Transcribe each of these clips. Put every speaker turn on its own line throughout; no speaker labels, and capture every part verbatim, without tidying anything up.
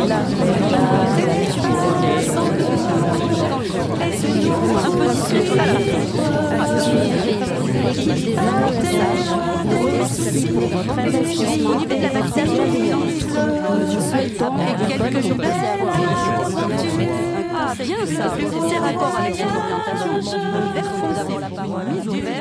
Ah, bien ça. C'est rapport avec son orientation. Vert foncé, la parole mise au vert.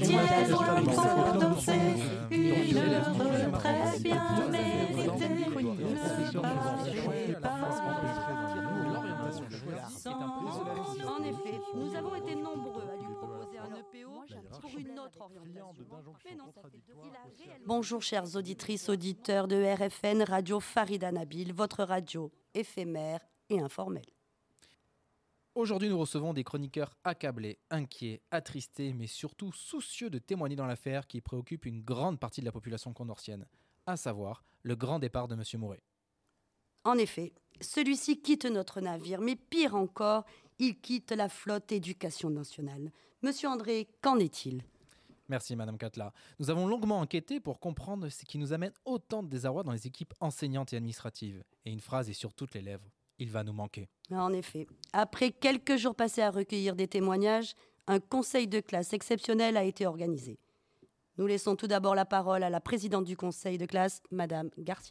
En effet, nous avons été nombreux à lui proposer un E P O pour une autre orientation. Mais non, il a réellement... Bonjour chères auditrices, auditeurs de R F N, Radio Farida Nabil, votre radio éphémère et informelle.
Aujourd'hui, nous recevons des chroniqueurs accablés, inquiets, attristés, mais surtout soucieux de témoigner dans l'affaire qui préoccupe une grande partie de la population condorcienne, à savoir le grand départ de M. Mouret.
En effet, celui-ci quitte notre navire, mais pire encore, il quitte la flotte éducation nationale. Monsieur André, qu'en est-il ?
Merci Madame Catla. Nous avons longuement enquêté pour comprendre ce qui nous amène autant de désarroi dans les équipes enseignantes et administratives. Et une phrase est sur toutes les lèvres. Il va nous manquer.
En effet, après quelques jours passés à recueillir des témoignages, un conseil de classe exceptionnel a été organisé. Nous laissons tout d'abord la parole à la présidente du conseil de classe, Madame Garcia.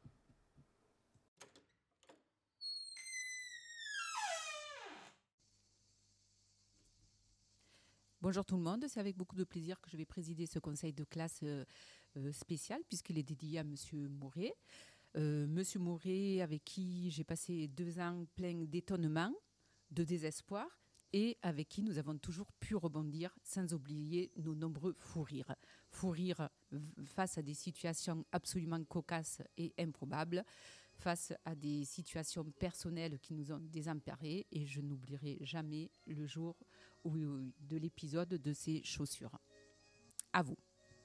Bonjour tout le monde, c'est avec beaucoup de plaisir que je vais présider ce conseil de classe euh, euh, spécial puisqu'il est dédié à Monsieur Mouret. Euh, Monsieur Mouret, avec qui j'ai passé deux ans pleins d'étonnement, de désespoir, et avec qui nous avons toujours pu rebondir sans oublier nos nombreux fous rires. Fous rires face à des situations absolument cocasses et improbables, face à des situations personnelles qui nous ont désemparés, et je n'oublierai jamais le jour où, de l'épisode de ces chaussures. À vous.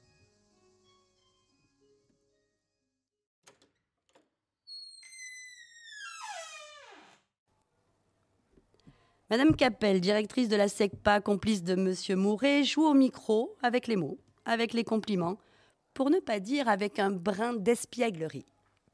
Madame Capel, directrice de la SECPA, complice de Monsieur Mouret, joue au micro avec les mots, avec les compliments, pour ne pas dire avec un brin d'espièglerie.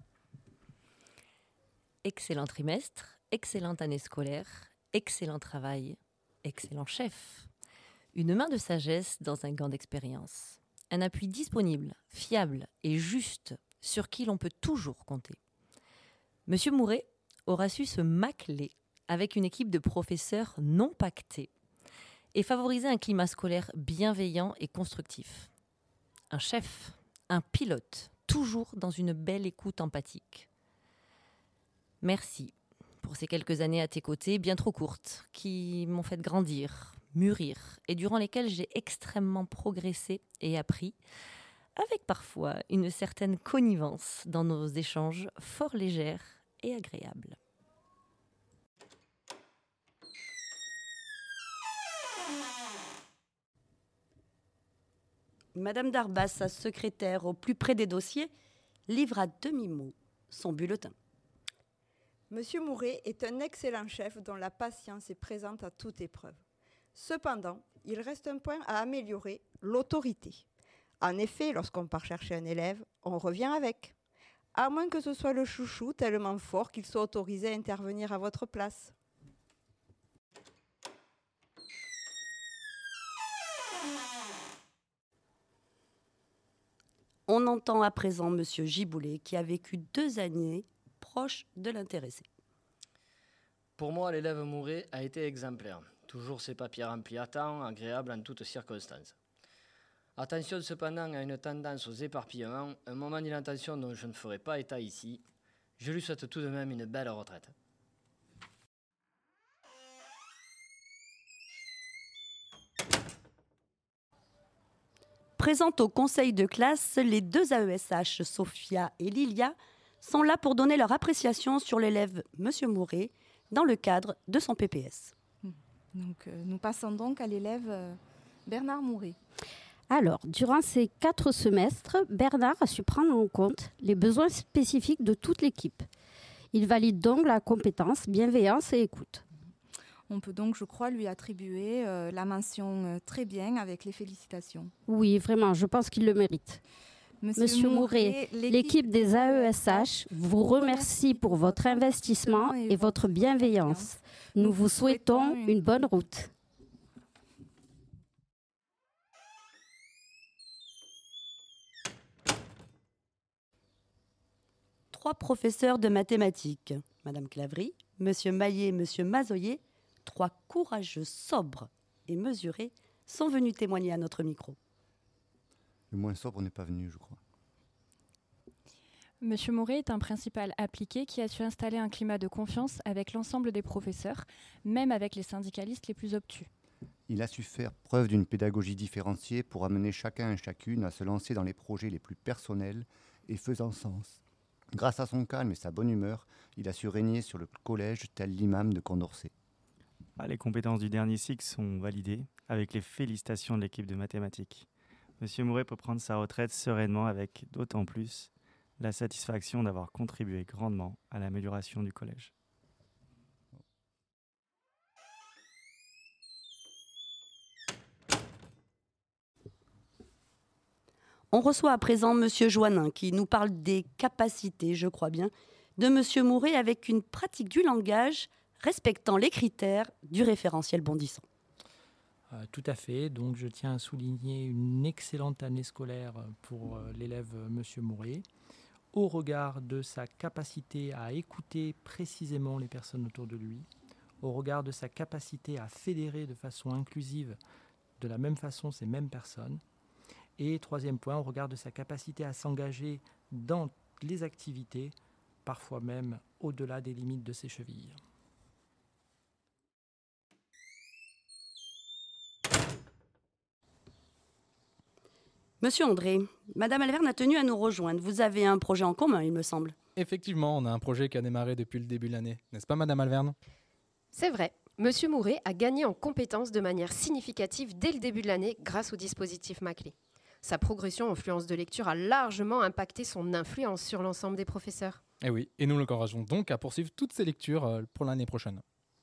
Excellent trimestre, excellente année scolaire, excellent travail, excellent chef. Une main de sagesse dans un gant d'expérience. Un appui disponible, fiable et juste, sur qui l'on peut toujours compter. Monsieur Mouret aura su se macler avec une équipe de professeurs non pactés et favoriser un climat scolaire bienveillant et constructif. Un chef, un pilote, toujours dans une belle écoute empathique. Merci pour ces quelques années à tes côtés, bien trop courtes, qui m'ont fait grandir, mûrir, et durant lesquelles j'ai extrêmement progressé et appris, avec parfois une certaine connivence dans nos échanges fort légères et agréables.
Madame Darbas, sa secrétaire au plus près des dossiers, livre à demi-mot son bulletin.
Monsieur Mouret est un excellent chef dont la patience est présente à toute épreuve. Cependant, il reste un point à améliorer, l'autorité. En effet, lorsqu'on part chercher un élève, on revient avec. À moins que ce soit le chouchou tellement fort qu'il soit autorisé à intervenir à votre place.
On entend à présent Monsieur Giboulet qui a vécu deux années proche de l'intéressé.
Pour moi, l'élève Mouret a été exemplaire. Toujours ses papiers remplis à temps, agréable en toutes circonstances. Attention cependant à une tendance aux éparpillements, un moment d'inattention dont je ne ferai pas état ici. Je lui souhaite tout de même une belle retraite.
Présentes au conseil de classe, les deux A E S H, Sophia et Lilia, sont là pour donner leur appréciation sur l'élève Monsieur Mouret dans le cadre de son P P S.
Donc, euh, nous passons donc à l'élève euh, Bernard Mouret.
Alors, durant ces quatre semestres, Bernard a su prendre en compte les besoins spécifiques de toute l'équipe. Il valide donc la compétence, bienveillance et écoute.
On peut donc, je crois, lui attribuer euh, la mention euh, très bien avec les félicitations.
Oui, vraiment, je pense qu'il le mérite. Monsieur Mouret, l'équipe des A E S H vous remercie pour votre investissement et votre bienveillance. Nous vous souhaitons une bonne route.
Trois professeurs de mathématiques, Madame Clavry, Monsieur Maillet, Monsieur Mazoyer, trois courageux, sobres et mesurés, sont venus témoigner à notre micro.
Le moins sobre n'est pas venu, je crois.
Monsieur Mouret est un principal appliqué qui a su installer un climat de confiance avec l'ensemble des professeurs, même avec les syndicalistes les plus obtus.
Il a su faire preuve d'une pédagogie différenciée pour amener chacun et chacune à se lancer dans les projets les plus personnels et faisant sens. Grâce à son calme et sa bonne humeur, il a su régner sur le collège tel l'imam de Condorcet.
Ah, les compétences du dernier cycle sont validées, avec les félicitations de l'équipe de mathématiques. Monsieur Mouret peut prendre sa retraite sereinement avec d'autant plus la satisfaction d'avoir contribué grandement à l'amélioration du collège.
On reçoit à présent Monsieur Joannin qui nous parle des capacités, je crois bien, de Monsieur Mouret avec une pratique du langage respectant les critères du référentiel bondissant.
Euh, tout à fait. Donc, je tiens à souligner une excellente année scolaire pour euh, l'élève euh, Monsieur Mouret, au regard de sa capacité à écouter précisément les personnes autour de lui, au regard de sa capacité à fédérer de façon inclusive de la même façon ces mêmes personnes, et troisième point, au regard de sa capacité à s'engager dans les activités, parfois même au-delà des limites de ses chevilles.
Monsieur André, Madame Alverne a tenu à nous rejoindre. Vous avez un projet en commun, il me semble.
Effectivement, on a un projet qui a démarré depuis le début de l'année. N'est-ce pas, Madame Alverne ?
C'est vrai. Monsieur Mouret a gagné en compétences de manière significative dès le début de l'année grâce au dispositif Maclé. Sa progression en fluence de lecture a largement impacté son influence sur l'ensemble des professeurs.
Eh oui, et nous l'encourageons donc à poursuivre toutes ces lectures euh, pour l'année prochaine.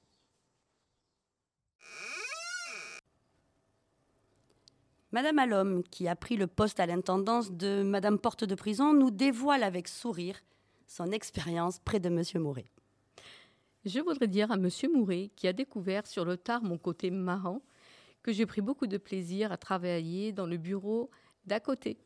Madame Allhomme, qui a pris le poste à l'intendance de Madame Porte de Prison, nous dévoile avec sourire son expérience près de Monsieur Mouret.
Je voudrais dire à Monsieur Mouret, qui a découvert sur le tard mon côté marrant, que j'ai pris beaucoup de plaisir à travailler dans le bureau d'à côté.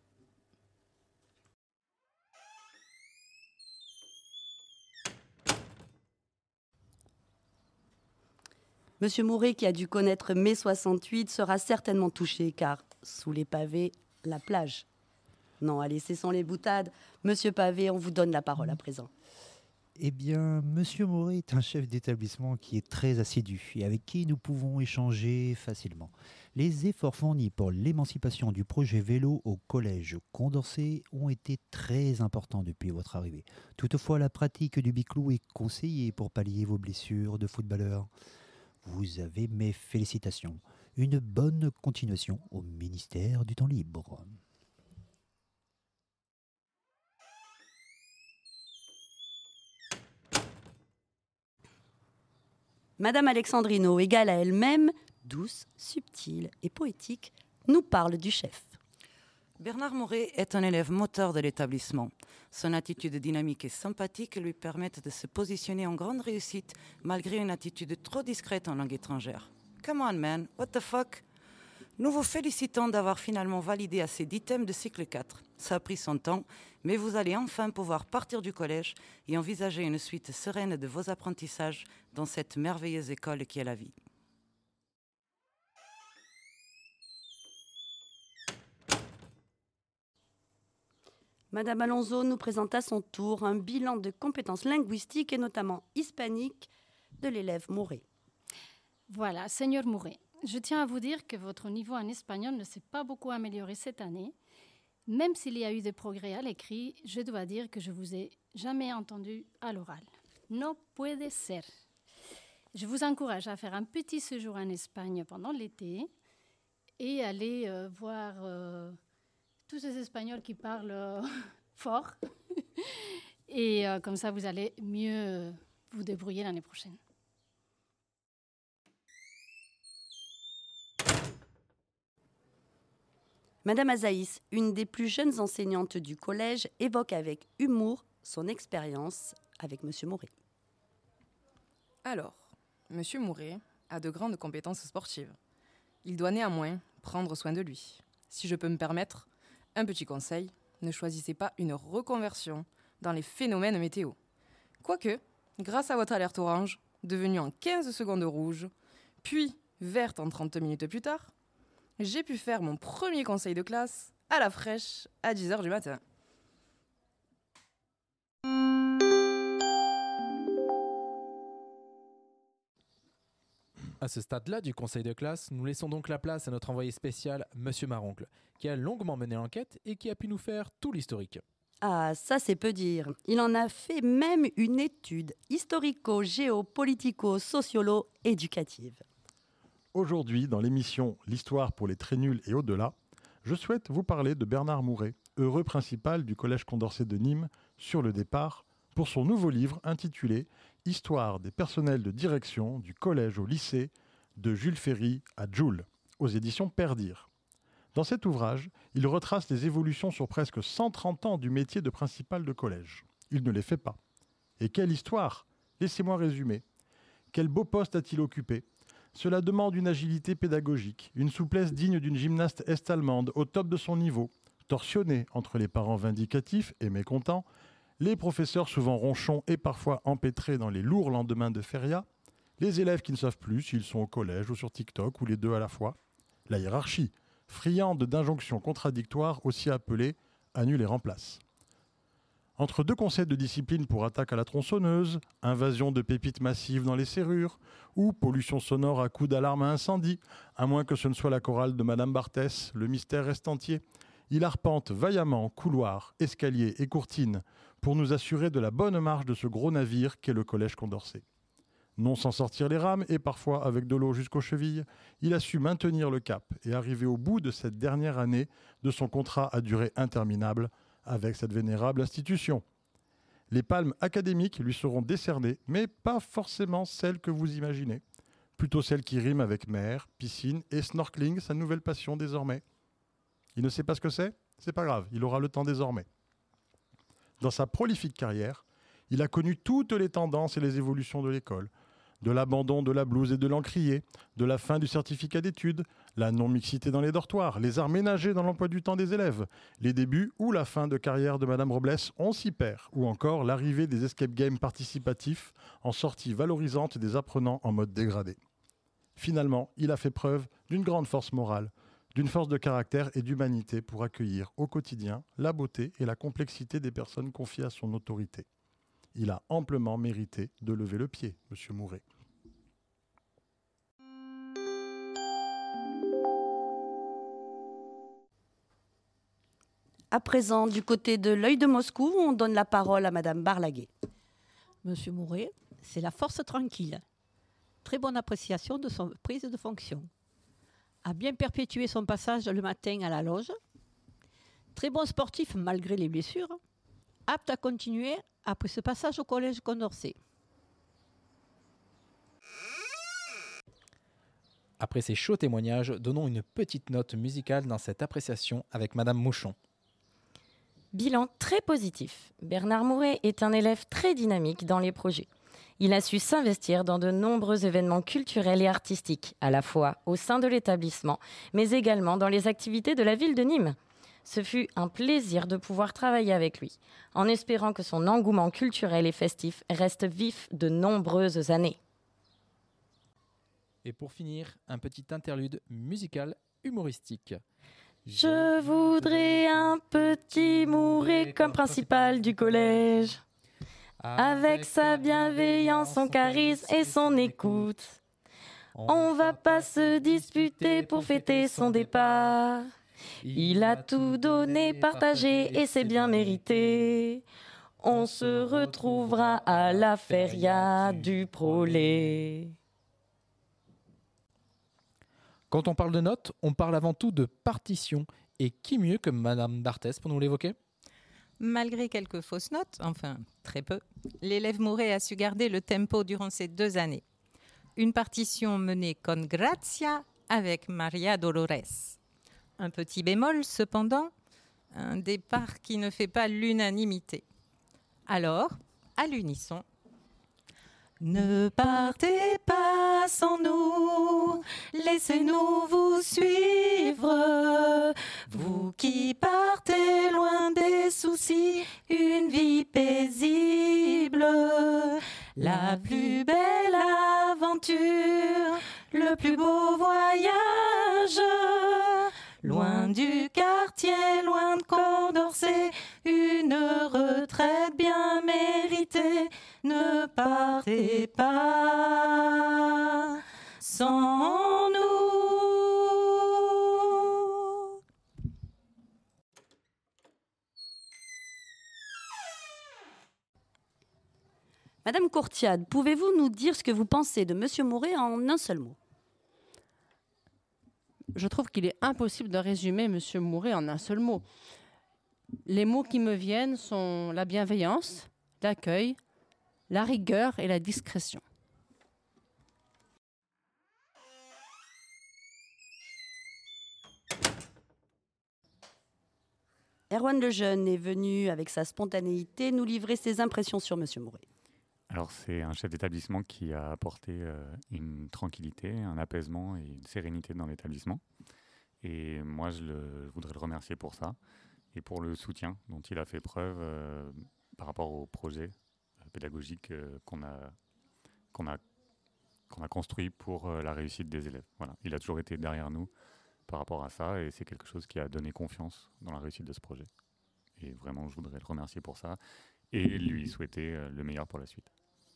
Monsieur Mouret, qui a dû connaître mai soixante-huit, sera certainement touché, car sous les pavés, la plage. Non, allez, cessons les boutades. Monsieur Pavé, on vous donne la parole à présent.
Eh bien, Monsieur Mouret est un chef d'établissement qui est très assidu et avec qui nous pouvons échanger facilement. Les efforts fournis pour l'émancipation du projet vélo au collège Condorcet ont été très importants depuis votre arrivée. Toutefois, la pratique du biclou est conseillée pour pallier vos blessures de footballeur. Vous avez mes félicitations. Une bonne continuation au ministère du Temps Libre.
Madame Alexandrino, égale à elle-même, douce, subtile et poétique, nous parle du chef.
Bernard Mouret est un élève moteur de l'établissement. Son attitude dynamique et sympathique lui permettent de se positionner en grande réussite malgré une attitude trop discrète en langue étrangère. Come on man, what the fuck? Nous vous félicitons d'avoir finalement validé assez d'items de cycle quatre. Ça a pris son temps, mais vous allez enfin pouvoir partir du collège et envisager une suite sereine de vos apprentissages dans cette merveilleuse école qui est la vie.
Madame Alonso nous présente à son tour un bilan de compétences linguistiques et notamment hispaniques de l'élève Mouret.
Voilà, Seigneur Mouret, je tiens à vous dire que votre niveau en espagnol ne s'est pas beaucoup amélioré cette année. Même s'il y a eu des progrès à l'écrit, je dois dire que je vous ai jamais entendu à l'oral. No puede ser. Je vous encourage à faire un petit séjour en Espagne pendant l'été et aller euh, voir euh, tous ces Espagnols qui parlent euh, fort. Et euh, comme ça, vous allez mieux vous débrouiller l'année prochaine.
Madame Azaïs, une des plus jeunes enseignantes du collège, évoque avec humour son expérience avec Monsieur Mouret.
Alors, Monsieur Mouret a de grandes compétences sportives. Il doit néanmoins prendre soin de lui. Si je peux me permettre, un petit conseil, ne choisissez pas une reconversion dans les phénomènes météo. Quoique, grâce à votre alerte orange, devenue en quinze secondes rouge, puis verte en trente minutes plus tard, j'ai pu faire mon premier conseil de classe à la fraîche à dix heures du matin.
À ce stade-là du conseil de classe, nous laissons donc la place à notre envoyé spécial, Monsieur Maroncle, qui a longuement mené l'enquête et qui a pu nous faire tout l'historique.
Ah, ça c'est peu dire. Il en a fait même une étude historico-géopolitico-sociolo-éducative.
Aujourd'hui, dans l'émission L'Histoire pour les très nuls et au-delà, je souhaite vous parler de Bernard Mouret, heureux principal du Collège Condorcet de Nîmes, sur le départ, pour son nouveau livre intitulé « Histoire des personnels de direction du collège au lycée, de Jules Ferry à Joule » aux éditions Perdir. Dans cet ouvrage, il retrace les évolutions sur presque cent trente ans du métier de principal de collège. Il ne les fait pas. Et quelle histoire! Laissez-moi résumer. Quel beau poste a-t-il occupé? Cela demande une agilité pédagogique, une souplesse digne d'une gymnaste est-allemande au top de son niveau, torsionnée entre les parents vindicatifs et mécontents, les professeurs souvent ronchons et parfois empêtrés dans les lourds lendemains de feria, les élèves qui ne savent plus s'ils sont au collège ou sur TikTok ou les deux à la fois, la hiérarchie, friande d'injonctions contradictoires aussi appelées « annule et remplace ». Entre deux concepts de discipline pour attaque à la tronçonneuse, invasion de pépites massives dans les serrures, ou pollution sonore à coups d'alarme à incendie, à moins que ce ne soit la chorale de Madame Barthès, le mystère reste entier, il arpente vaillamment couloirs, escaliers et courtines pour nous assurer de la bonne marche de ce gros navire qu'est le Collège Condorcet. Non sans sortir les rames et parfois avec de l'eau jusqu'aux chevilles, il a su maintenir le cap et arriver au bout de cette dernière année de son contrat à durée interminable avec cette vénérable institution. Les palmes académiques lui seront décernées, mais pas forcément celles que vous imaginez. Plutôt celles qui riment avec mer, piscine et snorkeling, sa nouvelle passion désormais. Il ne sait pas ce que c'est? C'est pas grave, il aura le temps désormais. Dans sa prolifique carrière, il a connu toutes les tendances et les évolutions de l'école. De l'abandon de la blouse et de l'encrier, de la fin du certificat d'études, la non-mixité dans les dortoirs, les arts ménagers dans l'emploi du temps des élèves, les débuts ou la fin de carrière de Madame Robles, on s'y perd, ou encore l'arrivée des escape games participatifs en sortie valorisante des apprenants en mode dégradé. Finalement, il a fait preuve d'une grande force morale, d'une force de caractère et d'humanité pour accueillir au quotidien la beauté et la complexité des personnes confiées à son autorité. Il a amplement mérité de lever le pied, Monsieur Mouret.
À présent, du côté de l'œil de Moscou, on donne la parole à Madame Barlaguet.
Monsieur Mouret, c'est la force tranquille. Très bonne appréciation de son prise de fonction. A bien perpétué son passage le matin à la loge. Très bon sportif malgré les blessures. Apte à continuer après ce passage au collège Condorcet.
Après ces chauds témoignages, donnons une petite note musicale dans cette appréciation avec Madame Mouchon.
Bilan très positif. Bernard Mouret est un élève très dynamique dans les projets. Il a su s'investir dans de nombreux événements culturels et artistiques, à la fois au sein de l'établissement, mais également dans les activités de la ville de Nîmes. Ce fut un plaisir de pouvoir travailler avec lui, en espérant que son engouement culturel et festif reste vif de nombreuses années.
Et pour finir, un petit interlude musical humoristique.
Je voudrais un petit Mouret comme principal du collège, avec sa bienveillance, son charisme et son écoute. On va pas se disputer pour fêter son départ. Il a tout donné, partagé et c'est bien mérité. On se retrouvera à la feria du Prolé.
Quand on parle de notes, on parle avant tout de partition. Et qui mieux que Madame Barthès pour nous l'évoquer?
Malgré quelques fausses notes, enfin très peu, l'élève Mouret a su garder le tempo durant ces deux années. Une partition menée con grazia avec Maria Dolores. Un petit bémol, cependant, un départ qui ne fait pas l'unanimité. Alors, à l'unisson, ne partez pas sans nous, laissez-nous vous suivre. Vous qui partez loin des soucis, une vie paisible. La plus belle aventure, le plus beau voyage. Loin du quartier, loin de Condorcet, une retraite bien méritée. Ne partez pas sans nous.
Madame Courtiade, pouvez-vous nous dire ce que vous pensez de Monsieur Mouret en un seul mot?
Je trouve qu'il est impossible de résumer Monsieur Mouret en un seul mot. Les mots qui me viennent sont la bienveillance, l'accueil, la rigueur et la discrétion.
Erwan Lejeune est venu, avec sa spontanéité, nous livrer ses impressions sur Monsieur Mouret.
Alors, c'est un chef d'établissement qui a apporté euh, une tranquillité, un apaisement et une sérénité dans l'établissement. Et moi, je, le, je voudrais le remercier pour ça et pour le soutien dont il a fait preuve euh, par rapport au projet pédagogique euh, qu'on a, qu'on a, qu'on a construit pour euh, la réussite des élèves. Voilà. Il a toujours été derrière nous par rapport à ça et c'est quelque chose qui a donné confiance dans la réussite de ce projet. Et vraiment, je voudrais le remercier pour ça et lui souhaiter euh, le meilleur pour la suite.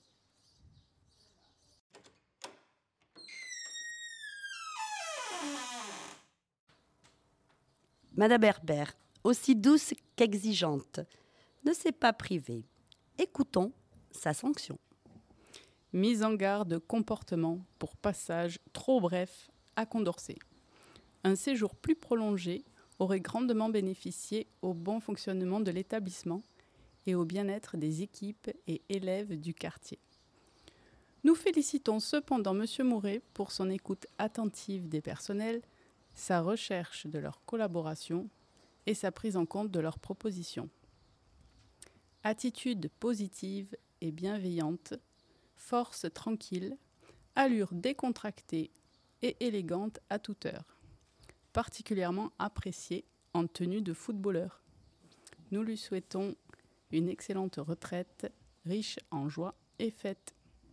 Madame Herbert, aussi douce qu'exigeante, ne s'est pas privée. Écoutons sa sanction.
Mise en garde comportement pour passage trop bref à Condorcet. Un séjour plus prolongé aurait grandement bénéficié au bon fonctionnement de l'établissement et au bien-être des équipes et élèves du quartier. Nous félicitons cependant M. Mouret pour son écoute attentive des personnels, sa recherche de leur collaboration et sa prise en compte de leurs propositions. Attitude positive et bienveillante, force tranquille, allure décontractée et élégante à toute heure, particulièrement appréciée en tenue de footballeur. Nous lui souhaitons une excellente retraite, riche en joie et fêtes.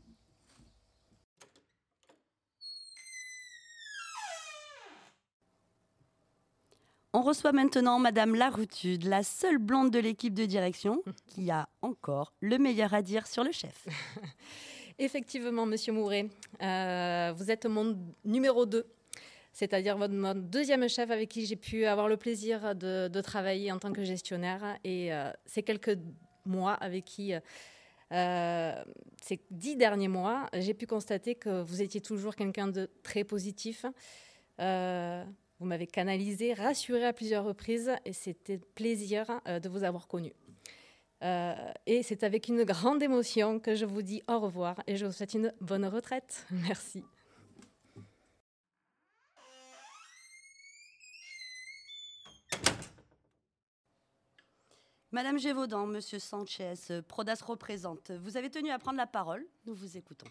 On reçoit maintenant Madame Laroutude, la seule blonde de l'équipe de direction, qui a encore le meilleur à dire sur le chef.
Effectivement, Monsieur Mouret, euh, vous êtes mon numéro deux, c'est-à-dire votre, mon deuxième chef avec qui j'ai pu avoir le plaisir de, de travailler en tant que gestionnaire. Et euh, ces quelques mois avec qui, euh, ces dix derniers mois, j'ai pu constater que vous étiez toujours quelqu'un de très positif. Euh, Vous m'avez canalisé, rassuré à plusieurs reprises et c'était plaisir euh, de vous avoir connu. Euh, et c'est avec une grande émotion que je vous dis au revoir et je vous souhaite une bonne retraite. Merci.
Madame Gévaudan, Monsieur Sanchez, Prodas représente. Vous avez tenu à prendre la parole. Nous vous écoutons.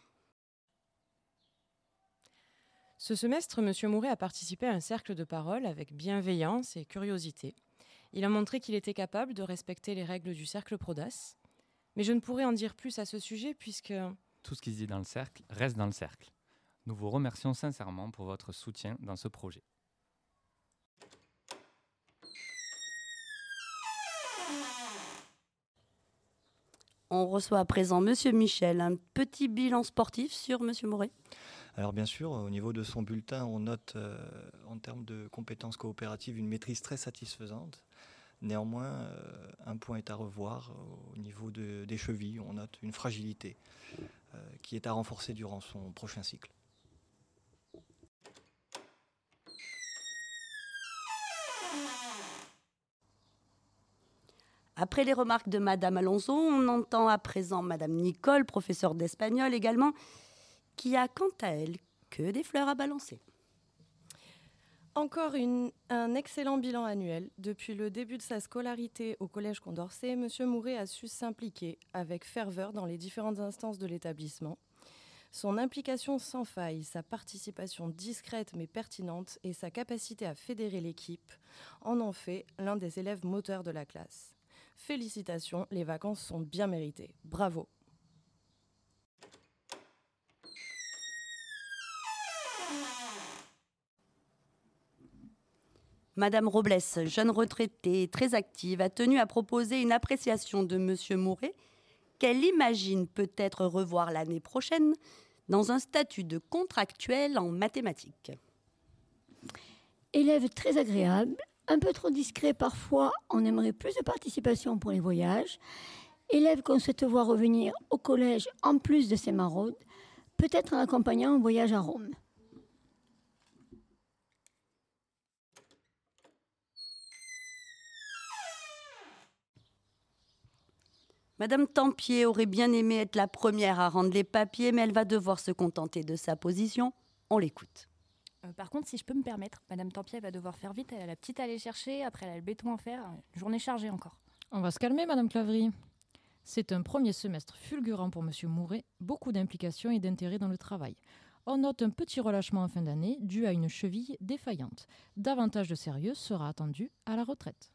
Ce semestre, M. Mouret a participé à un cercle de parole avec bienveillance et curiosité. Il a montré qu'il était capable de respecter les règles du cercle Prodas. Mais je ne pourrais en dire plus à ce sujet puisque...
Tout ce qui se dit dans le cercle reste dans le cercle. Nous vous remercions sincèrement pour votre soutien dans ce projet.
On reçoit à présent Monsieur Michel. Un petit bilan sportif sur Monsieur Mouret.
Alors bien sûr, au niveau de son bulletin, on note euh, en termes de compétences coopératives une maîtrise très satisfaisante. Néanmoins, euh, un point est à revoir au niveau de, des chevilles. On note une fragilité euh, qui est à renforcer durant son prochain cycle.
Après les remarques de Madame Alonso, on entend à présent Madame Nicole, professeure d'espagnol également, qui a quant à elle que des fleurs à balancer.
Encore une, un excellent bilan annuel. Depuis le début de sa scolarité au Collège Condorcet, M. Mouret a su s'impliquer avec ferveur dans les différentes instances de l'établissement. Son implication sans faille, sa participation discrète mais pertinente et sa capacité à fédérer l'équipe en ont fait l'un des élèves moteurs de la classe. Félicitations, les vacances sont bien méritées. Bravo.
Madame Robles, jeune retraitée très active, a tenu à proposer une appréciation de Monsieur Mouret qu'elle imagine peut-être revoir l'année prochaine dans un statut de contractuel en mathématiques.
Élève très agréable, un peu trop discret parfois, on aimerait plus de participation pour les voyages. Élève qu'on souhaite voir revenir au collège en plus de ses maraudes, peut-être en accompagnant un voyage à Rome.
Madame Tempier aurait bien aimé être la première à rendre les papiers, mais elle va devoir se contenter de sa position. On l'écoute.
Euh, par contre, si je peux me permettre, Madame Tempier va devoir faire vite. Elle a la petite à aller chercher, après elle a le béton à faire. Une journée chargée encore.
On va se calmer, Madame Claverie. C'est un premier semestre fulgurant pour Monsieur Mouret, beaucoup d'implication et d'intérêt dans le travail. On note un petit relâchement en fin d'année dû à une cheville défaillante. Davantage de sérieux sera attendu à la retraite.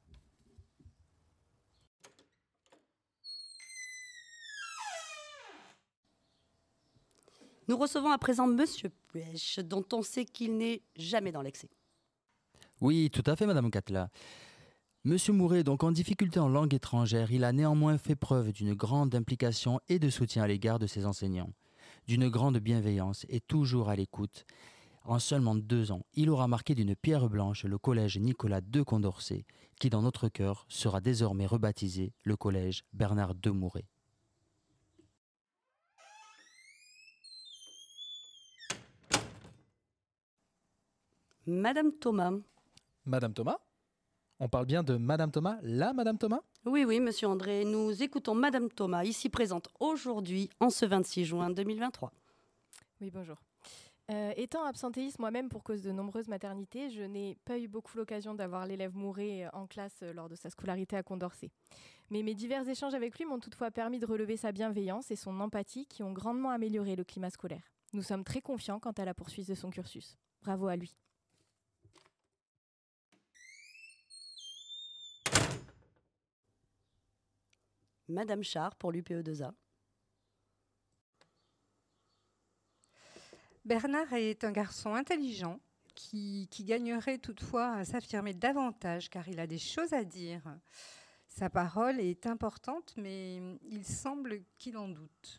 Nous recevons à présent Monsieur Puech, dont on sait qu'il n'est jamais dans l'excès.
Oui, tout à fait, Madame Catla. Monsieur Mouret est donc en difficulté en langue étrangère. Il a néanmoins fait preuve d'une grande implication et de soutien à l'égard de ses enseignants, d'une grande bienveillance et toujours à l'écoute. En seulement deux ans, il aura marqué d'une pierre blanche le collège Nicolas de Condorcet, qui dans notre cœur sera désormais rebaptisé le collège Bernard de Mouret.
Madame Thomas.
Madame Thomas ? On parle bien de Madame Thomas, la Madame Thomas ?
Oui, oui, Monsieur André, nous écoutons Madame Thomas, ici présente aujourd'hui, en ce vingt-six juin deux mille vingt-trois.
Oui, bonjour. Euh, étant absentéiste moi-même pour cause de nombreuses maternités, je n'ai pas eu beaucoup l'occasion d'avoir l'élève Mouret en classe lors de sa scolarité à Condorcet. Mais mes divers échanges avec lui m'ont toutefois permis de relever sa bienveillance et son empathie qui ont grandement amélioré le climat scolaire. Nous sommes très confiants quant à la poursuite de son cursus. Bravo à lui.
Madame Char pour l'U P E deux A.
Bernard est un garçon intelligent qui, qui gagnerait toutefois à s'affirmer davantage car il a des choses à dire. Sa parole est importante mais il semble qu'il en doute.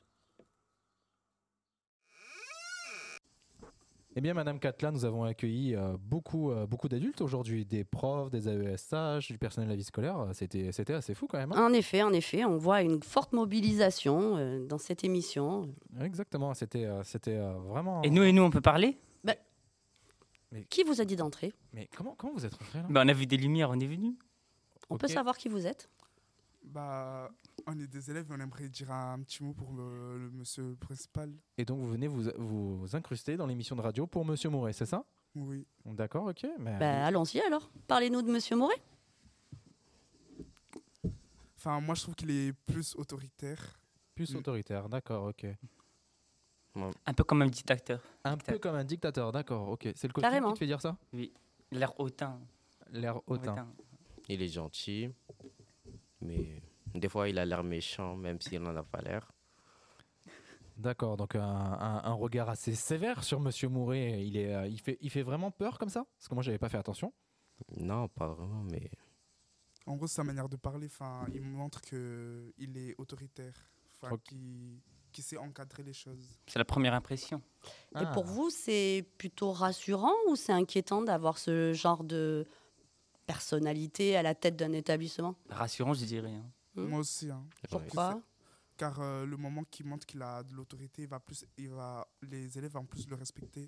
Eh bien, Madame Catla, nous avons accueilli euh, beaucoup, euh, beaucoup d'adultes aujourd'hui, des profs, des A E S H, du personnel de la vie scolaire. C'était, c'était assez fou quand même. Hein.
En effet, en effet, on voit une forte mobilisation euh, dans cette émission.
Exactement, c'était, euh, c'était euh, vraiment...
Et nous, et nous, on peut parler ?
bah, mais... Qui vous a dit d'entrer ?
Mais comment, comment vous êtes rentré là ?
bah, On a vu des lumières, on est venu.
On
okay.
peut savoir qui vous êtes ?
Bah, on est des élèves et on aimerait dire un petit mot pour le, le monsieur principal.
Et donc vous venez vous, vous incruster dans l'émission de radio pour Monsieur Mouret, c'est ça ?
Oui.
D'accord, ok. Mais...
Bah, allons-y alors. Parlez-nous de Monsieur Mouret.
Enfin, moi je trouve qu'il est plus autoritaire.
Plus mm. autoritaire, d'accord, ok.
Un peu comme un dictateur.
Un dictateur. peu comme un dictateur, d'accord, ok. C'est le costume Carrément. Qui te fait dire ça ?
Oui, l'air hautain.
L'air hautain. hautain.
Il est gentil. Mais des fois, il a l'air méchant, même s'il n'en a pas l'air.
D'accord, donc un, un, un regard assez sévère sur Monsieur Mouret. Il, est, il, fait, il fait vraiment peur comme ça ? Parce que moi, je n'avais pas fait attention.
Non, pas vraiment, mais...
En gros, sa manière de parler, il montre qu'il est autoritaire, okay. qu'il qui sait encadrer les choses.
C'est la première impression.
Et ah. pour vous, c'est plutôt rassurant ou c'est inquiétant d'avoir ce genre de... personnalité à la tête d'un établissement ?
Rassurant, je dirais. Hein.
Mmh. Moi aussi. Hein.
Pourquoi ?
Car euh, le moment qu'il montre qu'il a de l'autorité, il va plus, il va, les élèves vont plus le respecter.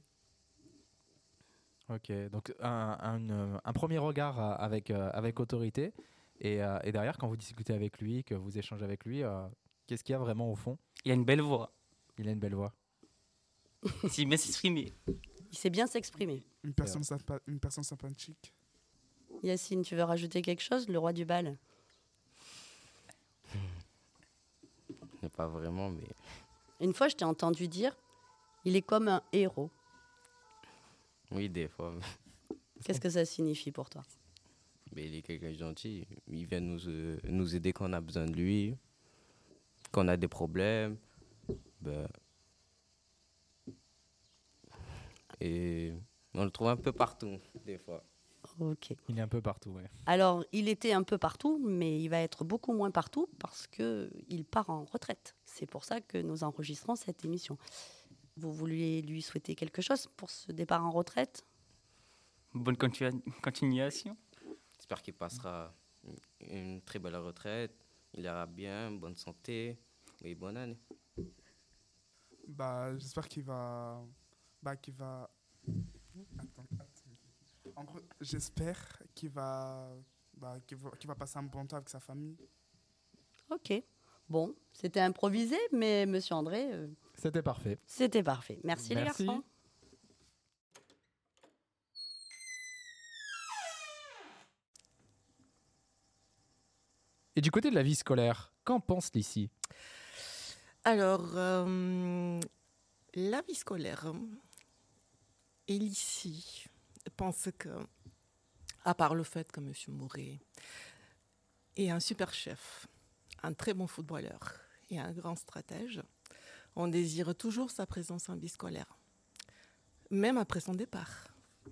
Ok, donc un, un, un premier regard avec, euh, avec autorité. Et, euh, et derrière, quand vous discutez avec lui, que vous échangez avec lui, euh, qu'est-ce qu'il y a vraiment au fond ?
Il a une belle voix.
Il a une belle voix.
S'il bien s'exprimer.
Il Il sait bien s'exprimer.
Une personne, sympa, une personne sympathique.
Yacine, tu veux rajouter quelque chose, le roi du bal?
Pas vraiment, mais...
Une fois, je t'ai entendu dire, il est comme un héros.
Oui, des fois.
Qu'est-ce que ça signifie pour toi?
Mais il est quelqu'un de gentil. Il vient nous, euh, nous aider quand on a besoin de lui, quand on a des problèmes. Ben... Et on le trouve un peu partout, des fois.
Ok.
Il est un peu partout, ouais.
Alors, il était un peu partout, mais il va être beaucoup moins partout parce qu'il part en retraite. C'est pour ça que nous enregistrons cette émission. Vous vouliez lui souhaiter quelque chose pour ce départ en retraite?
Bonne continu- continuation.
J'espère qu'il passera une très belle retraite. Il ira bien, bonne santé et bonne année.
Bah, j'espère qu'il va... Bah, qu'il va... Attends, attends. En gros, j'espère qu'il va, bah, qu'il va, qu'il va passer un bon temps avec sa famille.
Ok. Bon, c'était improvisé, mais Monsieur André... Euh,
c'était parfait.
C'était parfait. Merci, Merci. les garçons.
Et du côté de la vie scolaire, qu'en pense Lissy?
Alors, euh, la vie scolaire, et Lissy pense que, à part le fait que M. Mouret est un super chef, un très bon footballeur et un grand stratège, on désire toujours sa présence en vie scolaire, même après son départ.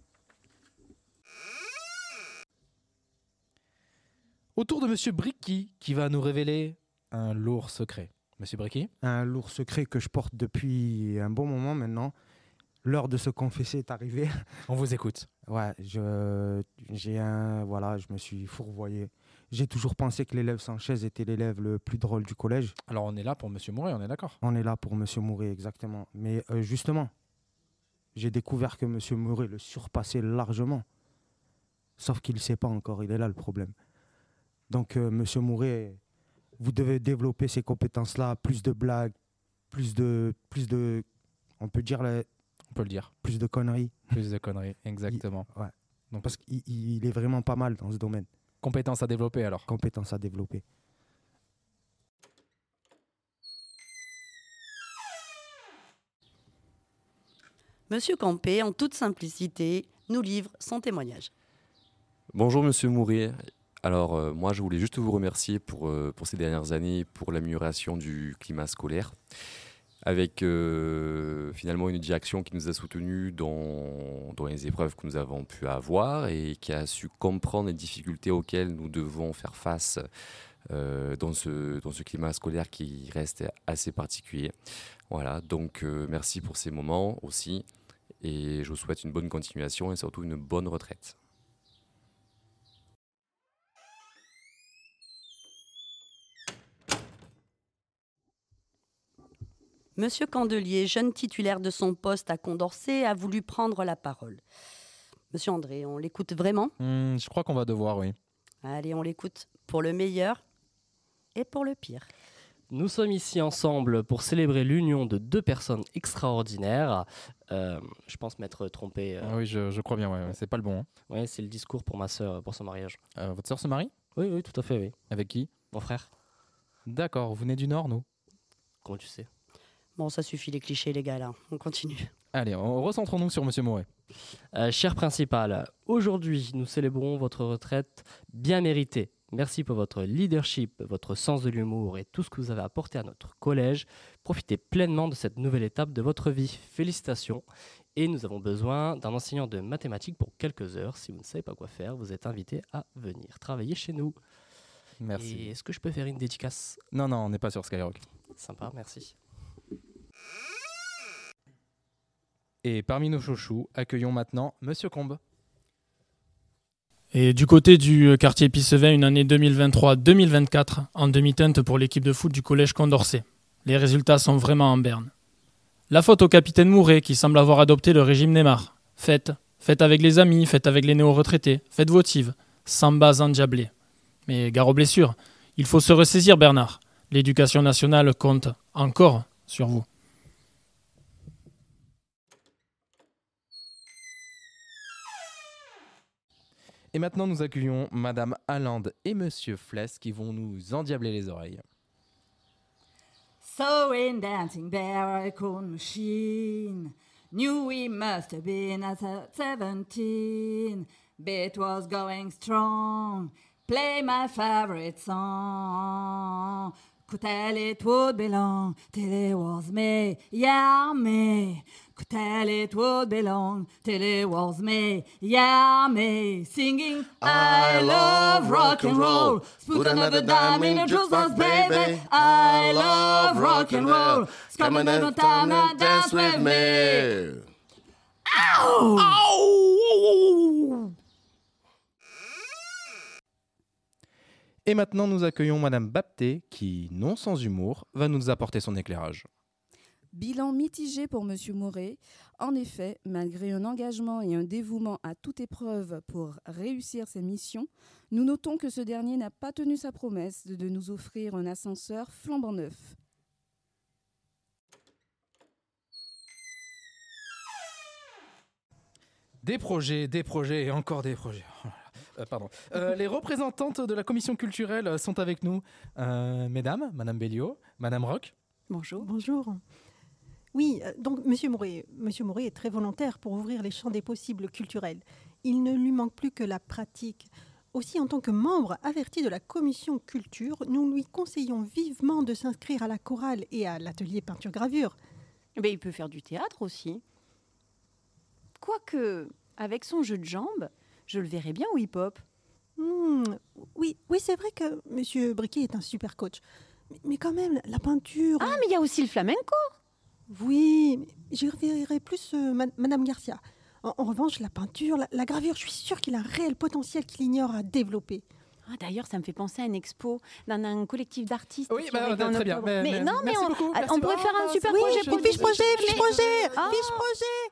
Autour de M. Bricky, qui va nous révéler un lourd secret. Monsieur Bricky?
Un lourd secret que je porte depuis un bon moment maintenant. L'heure de se confesser est arrivée.
On vous écoute.
Ouais, je, j'ai un, voilà, je me suis fourvoyé. J'ai toujours pensé que l'élève sans chaise était l'élève le plus drôle du collège.
Alors on est là pour M. Mouret, on est d'accord?
On est là pour M. Mouret, exactement. Mais euh, justement, j'ai découvert que M. Mouret le surpassait largement. Sauf qu'il ne sait pas encore, il est là le problème. Donc euh, M. Mouret, vous devez développer ces compétences-là, plus de blagues, plus de, plus de, on peut dire la,
On peut le dire.
Plus de conneries.
Plus de conneries, exactement.
Il, ouais. Donc, parce qu'il il est vraiment pas mal dans ce domaine.
Compétences à développer alors.
Compétences à développer.
Monsieur Campé, en toute simplicité, nous livre son témoignage.
Bonjour Monsieur Mouret. Alors euh, moi je voulais juste vous remercier pour, euh, pour ces dernières années, pour l'amélioration du climat scolaire. Avec euh, finalement une direction qui nous a soutenus dans, dans les épreuves que nous avons pu avoir et qui a su comprendre les difficultés auxquelles nous devons faire face euh, dans, ce, dans ce climat scolaire qui reste assez particulier. Voilà, donc euh, merci pour ces moments aussi et je vous souhaite une bonne continuation et surtout une bonne retraite.
Monsieur Candelier, jeune titulaire de son poste à Condorcet, a voulu prendre la parole. Monsieur André, on l'écoute vraiment?
mmh, Je crois qu'on va devoir, oui.
Allez, on l'écoute pour le meilleur et pour le pire.
Nous sommes ici ensemble pour célébrer l'union de deux personnes extraordinaires. Euh, je pense m'être trompé. Euh...
Ah oui, je, je crois bien, ouais, ouais. C'est pas le bon. Hein.
Oui, c'est le discours pour ma sœur, pour son mariage.
Euh, votre sœur se marie?
Oui, oui, tout à fait, oui.
Avec qui?
Mon frère.
D'accord, vous venez du Nord, nous?
Comment tu sais?
Bon, ça suffit les clichés, les gars, là. On continue.
Allez, on recentrons-nous sur Monsieur Mouret.
Euh, cher principal, aujourd'hui, nous célébrons votre retraite bien méritée. Merci pour votre leadership, votre sens de l'humour et tout ce que vous avez apporté à notre collège. Profitez pleinement de cette nouvelle étape de votre vie. Félicitations. Et nous avons besoin d'un enseignant de mathématiques pour quelques heures. Si vous ne savez pas quoi faire, vous êtes invité à venir travailler chez nous.
Merci.
Et est-ce que je peux faire une dédicace?
Non, non, on n'est pas sur Skyrock.
Sympa, merci.
Et parmi nos chouchous, accueillons maintenant Monsieur Combe.
Et du côté du quartier Pissevin, une année deux mille vingt-trois deux mille vingt-quatre en demi-teinte pour l'équipe de foot du collège Condorcet. Les résultats sont vraiment en berne. La faute au capitaine Mouret qui semble avoir adopté le régime Neymar. Faites, faites avec les amis, faites avec les néo-retraités, faites votive, samba endiablé. Mais gare aux blessures, il faut se ressaisir Bernard. L'éducation nationale compte encore sur vous.
Et maintenant, nous accueillons Madame Halland et Monsieur Fless qui vont nous endiabler les oreilles.
So in dancing barracoon machine, knew we must have been at seventeen. Beat was going strong, play my favorite song. Could tell it would belong till it was me, yeah me. Could tell it would belong till it was me, yeah me. Singing I love rock and roll, put another dime in the jukebox, baby. I love rock and roll, come another time and dance with me. Ow! Ow!
Et maintenant, nous accueillons Madame Bapté qui, non sans humour, va nous apporter son éclairage.
Bilan mitigé pour Monsieur Mouret. En effet, malgré un engagement et un dévouement à toute épreuve pour réussir ses missions, nous notons que ce dernier n'a pas tenu sa promesse de nous offrir un ascenseur flambant neuf.
Des projets, des projets et encore des projets. Euh, pardon. Euh, les représentantes de la commission culturelle sont avec nous. Euh, mesdames, Madame Belliot, Madame Roch.
Bonjour. Bonjour. Oui, euh, donc Monsieur Mouret, Monsieur Mouret est très volontaire pour ouvrir les champs des possibles culturels. Il ne lui manque plus que la pratique. Aussi, en tant que membre averti de la commission culture, nous lui conseillons vivement de s'inscrire à la chorale et à l'atelier peinture-gravure.
Mais il peut faire du théâtre aussi. Quoique, avec son jeu de jambes, je le verrais bien au hip-hop.
Mmh, oui, oui, c'est vrai que Monsieur Briquet est un super coach. Mais, mais quand même, la peinture...
Ah, mais il y a aussi le flamenco.
Oui, mais j'y reverrai plus euh, ma- Madame Garcia. En, en revanche, la peinture, la, la gravure, je suis sûre qu'il a un réel potentiel qu'il ignore à développer.
Ah, d'ailleurs, ça me fait penser à une expo dans un collectif d'artistes.
Oui,
qui
bah,
aurait
très
été en
bien.
octobre.
Mais-
Mais,
mais-
non, mais
merci
on,
beaucoup,
ah,
merci
on pourrait
beaucoup.
faire un super
Oui,
projet.
oui, fiche projet, fiche
Mais-
projet,
Ah.
fiche projet.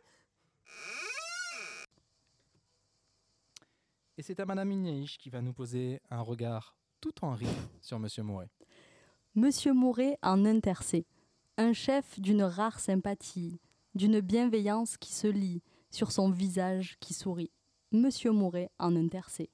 Et c'est à Madame Ignaïch qui va nous poser un regard tout en rire sur Monsieur Mouret.
Monsieur Mouret en intercé, un chef d'une rare sympathie, d'une bienveillance qui se lit sur son visage qui sourit. Monsieur Mouret en intercé.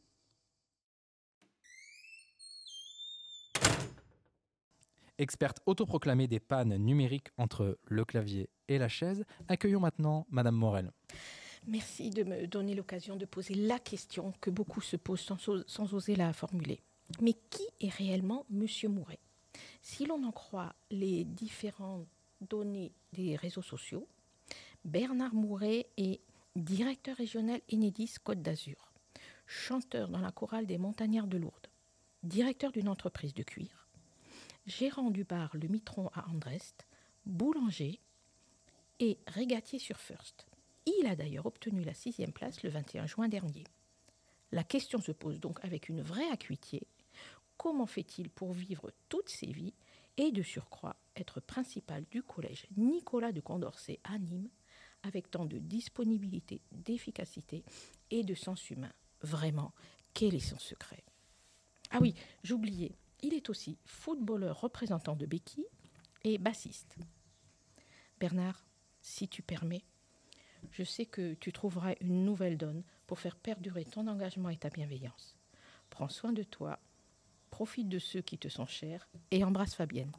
Experte autoproclamée des pannes numériques entre le clavier et la chaise, accueillons maintenant Madame Morel.
Merci de me donner l'occasion de poser la question que beaucoup se posent sans, sans oser la formuler. Mais qui est réellement Monsieur Mouret ? Si l'on en croit les différentes données des réseaux sociaux, Bernard Mouret est directeur régional Enedis Côte d'Azur, chanteur dans la chorale des Montagnards de Lourdes, directeur d'une entreprise de cuir, gérant du bar Le Mitron à Andrest, boulanger et régatier sur First. Il a d'ailleurs obtenu la sixième place le vingt et un juin dernier. La question se pose donc avec une vraie acuité. Comment fait-il pour vivre toutes ses vies et de surcroît être principal du collège Nicolas de Condorcet à Nîmes avec tant de disponibilité, d'efficacité et de sens humain? Vraiment, quel est son secret? Ah oui, j'oubliais, il est aussi footballeur représentant de béquille et bassiste. Bernard, si tu permets, je sais que tu trouveras une nouvelle donne pour faire perdurer ton engagement et ta bienveillance. Prends soin de toi, profite de ceux qui te sont chers et embrasse Fabienne.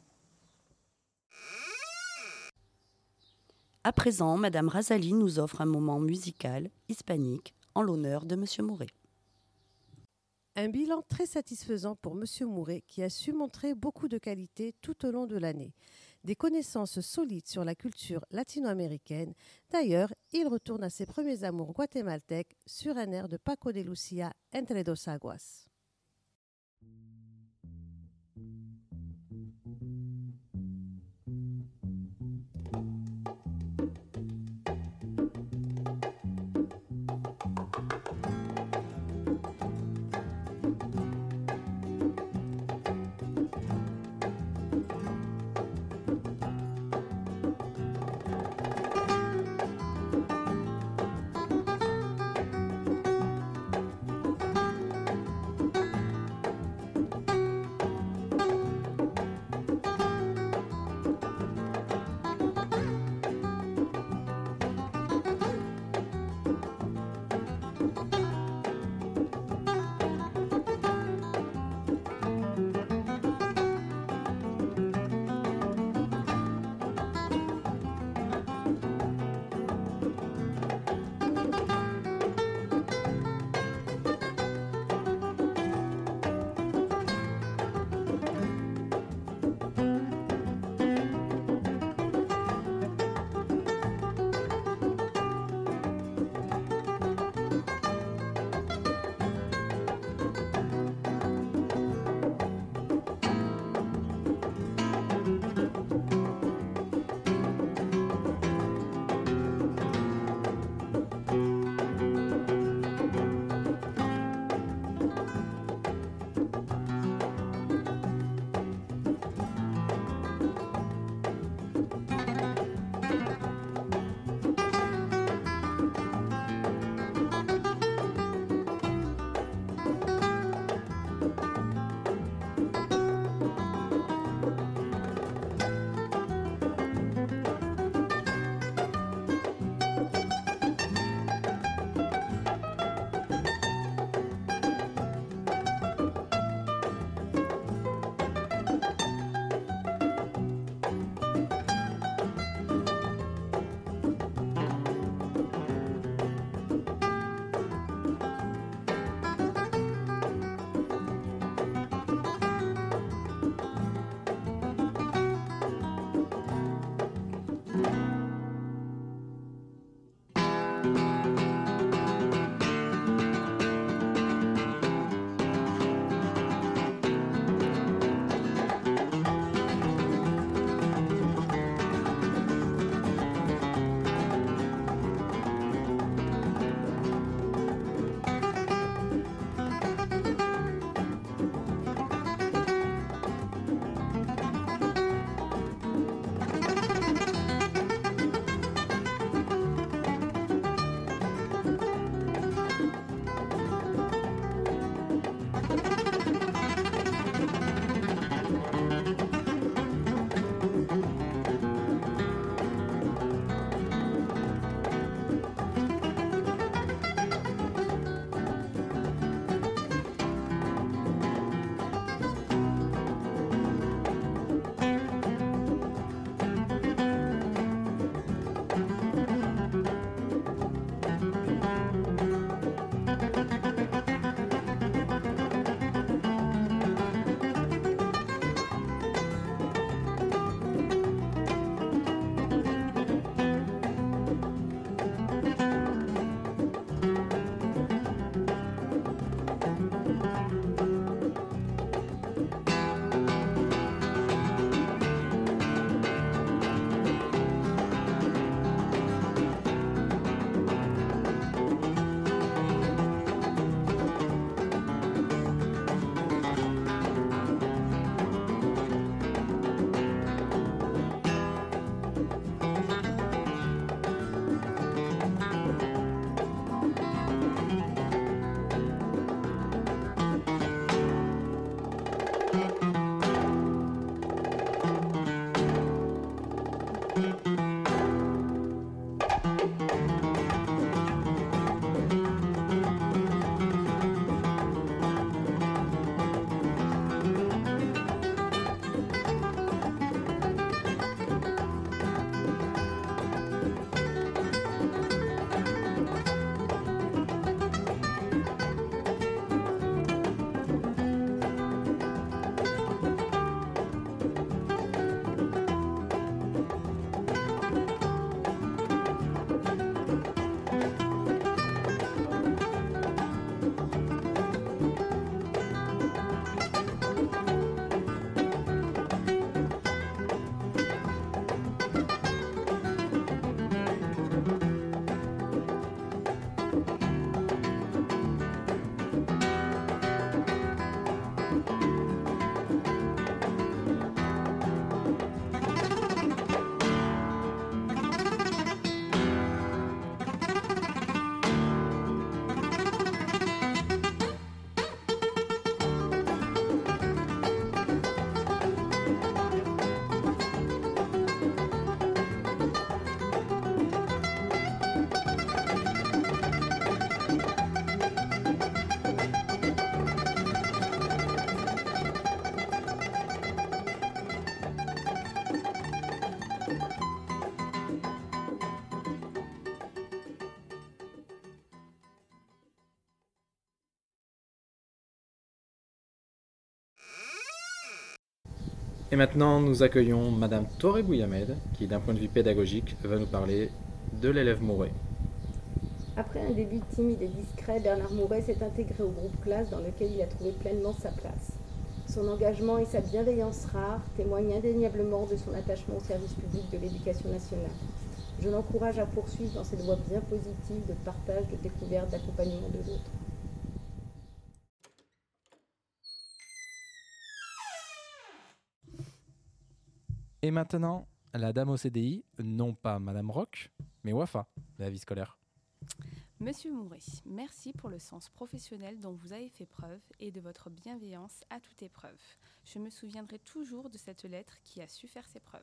À présent, Madame Razali nous offre un moment musical hispanique en l'honneur de Monsieur Mouret.
Un bilan très satisfaisant pour Monsieur Mouret qui a su montrer beaucoup de qualités tout au long de l'année. Des connaissances solides sur la culture latino-américaine. D'ailleurs, il retourne à ses premiers amours guatémaltèques sur un air de Paco de Lucia, Entre dos aguas.
Et maintenant, nous accueillons Madame Toré Bouyamed, qui, d'un point de vue pédagogique, va nous parler de l'élève Mouret.
Après un début timide et discret, Bernard Mouret s'est intégré au groupe classe dans lequel il a trouvé pleinement sa place. Son engagement et sa bienveillance rare témoignent indéniablement de son attachement au service public de l'éducation nationale. Je l'encourage à poursuivre dans cette voie bien positive de partage, de découverte, d'accompagnement de l'autre.
Et maintenant, la dame au C D I, non pas Madame Roch, mais Wafa, de la vie scolaire.
Monsieur Mouret, merci pour le sens professionnel dont vous avez fait preuve et de votre bienveillance à toute épreuve. Je me souviendrai toujours de cette lettre qui a su faire ses preuves.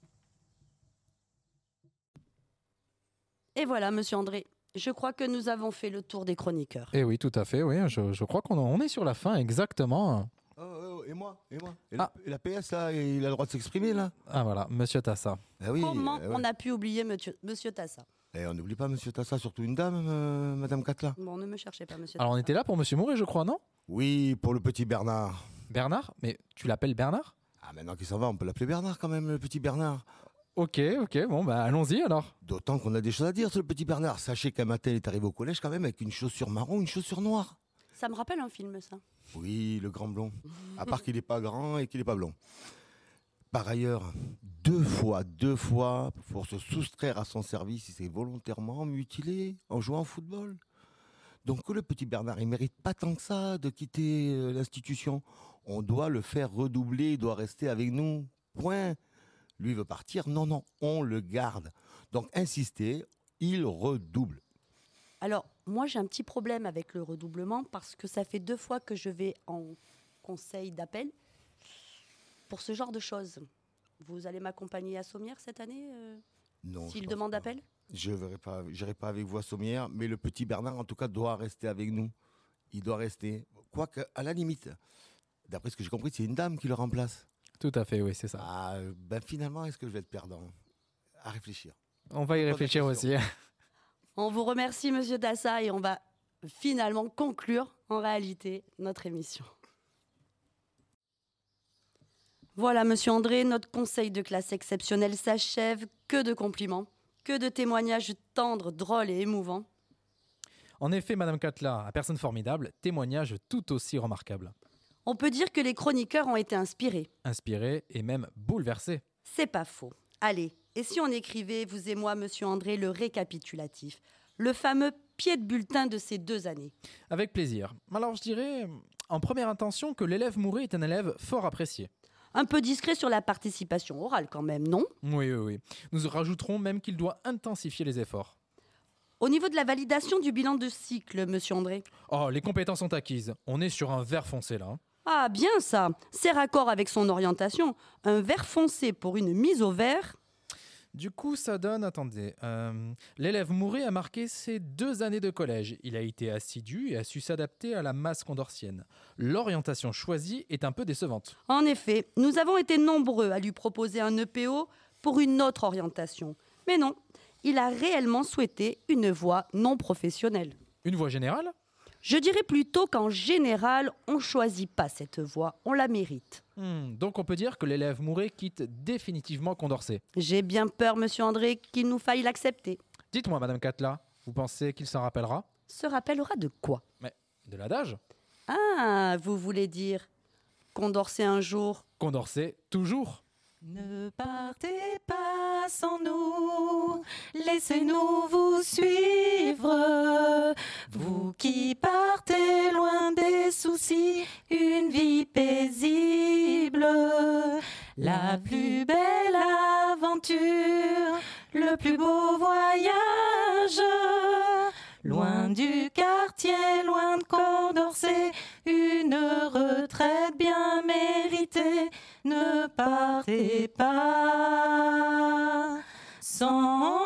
Et voilà, Monsieur André, je crois que nous avons fait le tour des chroniqueurs.
Et oui, tout à fait, oui, je, je crois qu'on on est sur la fin, exactement.
Oh, oh, et moi, et moi et, ah. la, et la P S, là, il a le droit de s'exprimer, là.
Ah voilà, Monsieur Tassa.
Ah oui,
Comment
euh, ouais.
on a pu oublier Monsieur, monsieur Tassa?
Et on n'oublie pas Monsieur Tassa, surtout une dame, euh, Madame Catla.
Bon, ne me cherchez pas, Monsieur
Alors
Tassa.
on était là pour Monsieur Mouret, je crois, non?
Oui, pour le petit Bernard.
Bernard? Mais tu l'appelles Bernard?
Ah, maintenant qu'il s'en va, on peut l'appeler Bernard quand même, le petit Bernard.
Ok, ok, bon, bah allons-y alors.
D'autant qu'on a des choses à dire sur le petit Bernard. Sachez qu'un matin, il est arrivé au collège quand même avec une chaussure marron, une chaussure noire.
Ça me rappelle un film, ça.
Oui, le grand blond. À part qu'il n'est pas grand et qu'il n'est pas blond. Par ailleurs, deux fois, deux fois, pour se soustraire à son service, il s'est volontairement mutilé en jouant au football. Donc le petit Bernard, il ne mérite pas tant que ça de quitter euh, l'institution. On doit le faire redoubler, il doit rester avec nous. Point. Lui veut partir, non, non, on le garde. Donc insistez, il redouble.
Alors, moi j'ai un petit problème avec le redoublement parce que ça fait deux fois que je vais en conseil d'appel pour ce genre de choses. Vous allez m'accompagner à Sommières cette année euh,
Non.
S'il demande
pas.
appel?
Je n'irai pas, j'irai pas avec vous à Sommières, mais le petit Bernard, en tout cas, doit rester avec nous. Il doit rester. Quoique, à la limite, d'après ce que j'ai compris, c'est une dame qui le remplace.
Tout à fait, oui, c'est ça.
Ah, ben finalement, est-ce que je vais être perdant? À réfléchir.
On va y réfléchir aussi.
On vous remercie, Monsieur Tassa, et on va finalement conclure, en réalité, notre émission. Voilà, Monsieur André, notre conseil de classe exceptionnel s'achève. Que de compliments, que de témoignages tendres, drôles et émouvants.
En effet, Madame Catla, personne formidable, témoignage tout aussi remarquable.
On peut dire que les chroniqueurs ont été inspirés.
Inspirés et même bouleversés.
C'est pas faux. Allez, et si on écrivait, vous et moi, Monsieur André, le récapitulatif, le fameux pied de bulletin de ces deux années?
Avec plaisir. Alors je dirais, en première intention, que l'élève Mouret est un élève fort apprécié.
Un peu discret sur la participation orale quand même, non?
Oui, oui, oui. Nous rajouterons même qu'il doit intensifier les efforts.
Au niveau de la validation du bilan de cycle, Monsieur André?
Oh, les compétences sont acquises. On est sur un vert foncé là.
Ah, bien ça. C'est raccord avec son orientation. Un vert foncé pour une mise au vert.
Du coup, ça donne, attendez, euh, l'élève Mouret a marqué ses deux années de collège. Il a été assidu et a su s'adapter à la masse condorcienne. L'orientation choisie est un peu décevante.
En effet, nous avons été nombreux à lui proposer un E P O pour une autre orientation. Mais non, il a réellement souhaité une voie non professionnelle.
Une voie générale ?
Je dirais plutôt qu'en général, on ne choisit pas cette voie, on la mérite.
Hmm, donc on peut dire que l'élève Mouret quitte définitivement Condorcet.
J'ai bien peur, monsieur André, qu'il nous faille l'accepter.
Dites-moi, madame Catla, vous pensez qu'il s'en rappellera ?
Se rappellera de quoi ?
Mais de l'adage.
Ah, vous voulez dire Condorcet un jour.
Condorcet toujours.
Ne partez pas sans nous, laissez-nous vous suivre. Vous qui partez loin des soucis, une vie paisible. La plus belle aventure, le plus beau voyage. Loin du quartier, loin de Condorcet, une retraite bien méritée. Ne partez pas sans